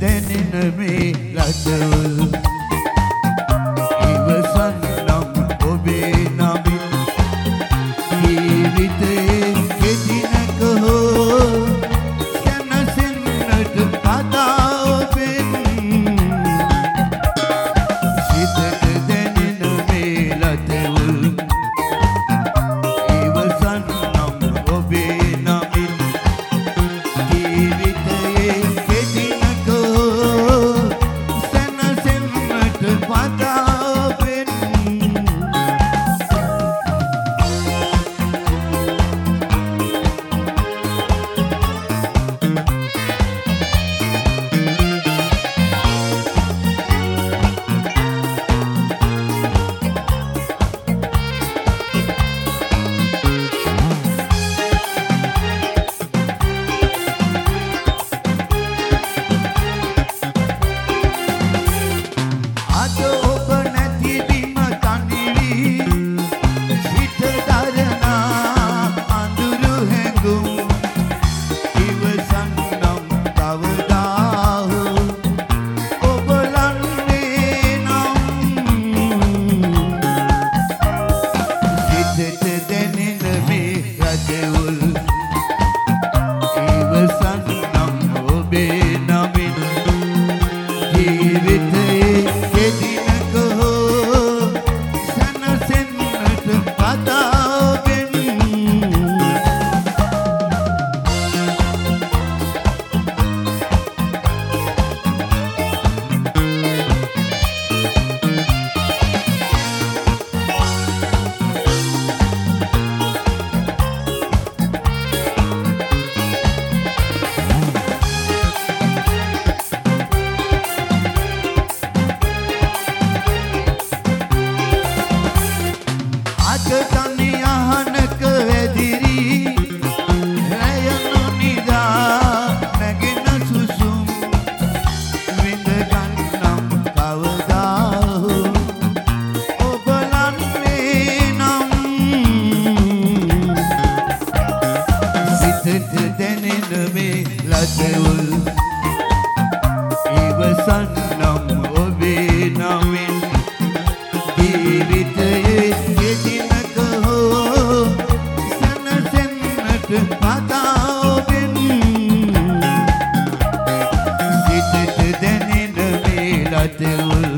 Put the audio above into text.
දැනෙන මේ රටවල් ඉවසන්නම් ඔබේ නමින් ජීවිතයේ කෙදිනක හෝ සැනසෙන්නට පදා ඔබෙන් සිතට දැනෙන මේ රටවල් ඉවසන්නම් ඔබේ නමින් ජීවිතයේ කෙදිනක හෝ සැනසෙන්නට පදා ඔබෙන් අද ඔබ නැති බිම තනිවි සිත දරනා අඳුරු හැඟුම් ඉවසන්නම් කවදා හෝ ඔබ ලන්නේ නම් සිතට දැනෙන මේ රටවල් ඉවසන්නම් ඔබේ නමින් ජීවිතයේ කෙදිනක හෝ සැනසෙන්නට පදා ඔබෙන් අද තනි අහනක වැදිරි රැය නොනිදා නැගෙන සුසුම් විඳ ගන්නම් කවදා හෝ ඔබ ලන්නේ නම් සිතට දැනෙන මේ රටවල් ඉවසන්නම් ඔබේ නමින් ජීවිතයේ කෙදිනක හෝ සැනසෙන්නට පදා ඔබෙන් සිතට දැනෙන මේ රටවල්